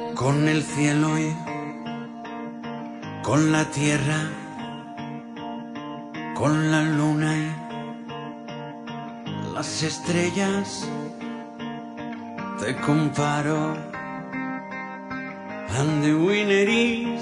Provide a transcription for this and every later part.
con el cielo y con la tierra, con la luna y las estrellas. Te comparo, and the winner is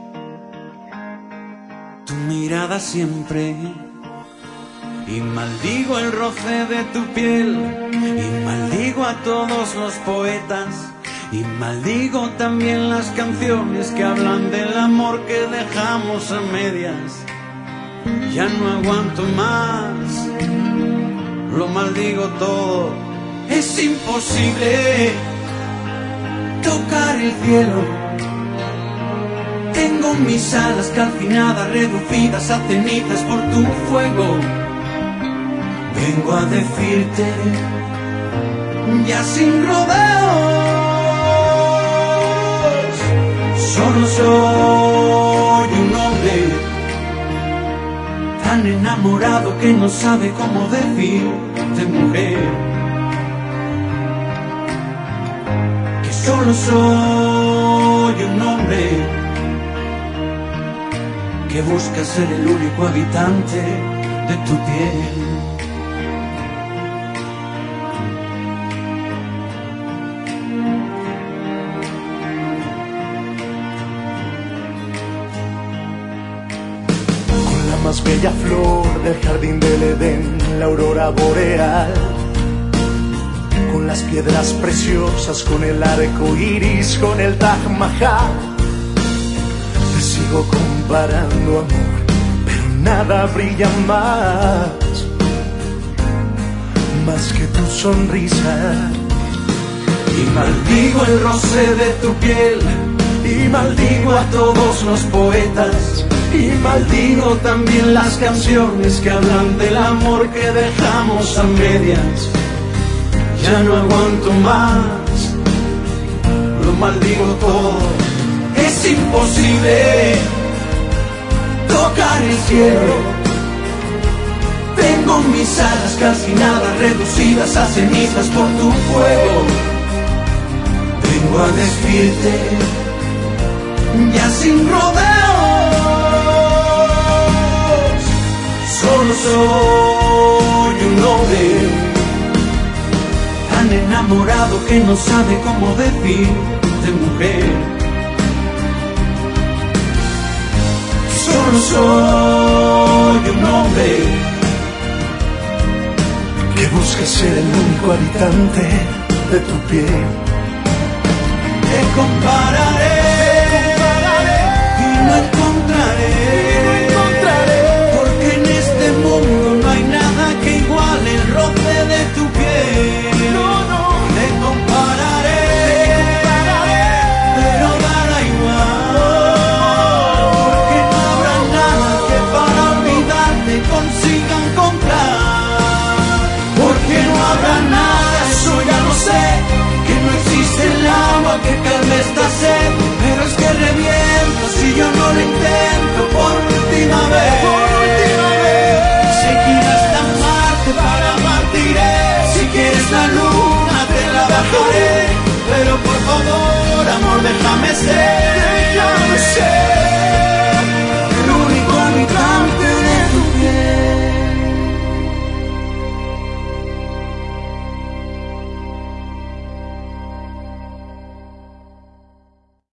tu mirada siempre. Y maldigo el roce de tu piel, y maldigo a todos los poetas, y maldigo también las canciones que hablan del amor que dejamos a medias. Ya no aguanto más, lo maldigo todo. Es imposible tocar el cielo. Tengo mis alas calcinadas, reducidas a cenizas por tu fuego. Vengo a decirte, ya sin rodeos, solo soy un hombre tan enamorado que no sabe cómo decirte mujer. Que solo soy un hombre que busca ser el único habitante de tu piel. Más bella flor del jardín del Edén, la aurora boreal, con las piedras preciosas, con el arco iris, con el Taj Mahal. Te sigo comparando, amor, pero nada brilla más que tu sonrisa. Y maldigo el roce de tu piel, y maldigo a todos los poetas, y maldigo también las canciones que hablan del amor que dejamos a medias. Ya no aguanto más, lo maldigo todo. Es imposible tocar el cielo. Tengo mis alas calcinadas, reducidas a cenizas por tu fuego. Vengo a decirte, ya sin rodeos, solo soy un hombre tan enamorado que no sabe cómo decirte mujer. Solo soy un hombre que busca ser el único habitante de tu piel. Te compararé y no encontraré, porque en este mundo no hay nada que iguale el roce de tu piel. Te compararé, pero dará igual, porque no habrá nada que para olvidarte consiga encontrar. Porque no habrá nada, eso ya lo sé, que no existe el agua que calme esta sed, pero es que reviento si yo no lo intento por última vez. Si quieres amarte, para amarte iré. Si quieres la luna te la bajaré, pero por favor, amor, déjame ser.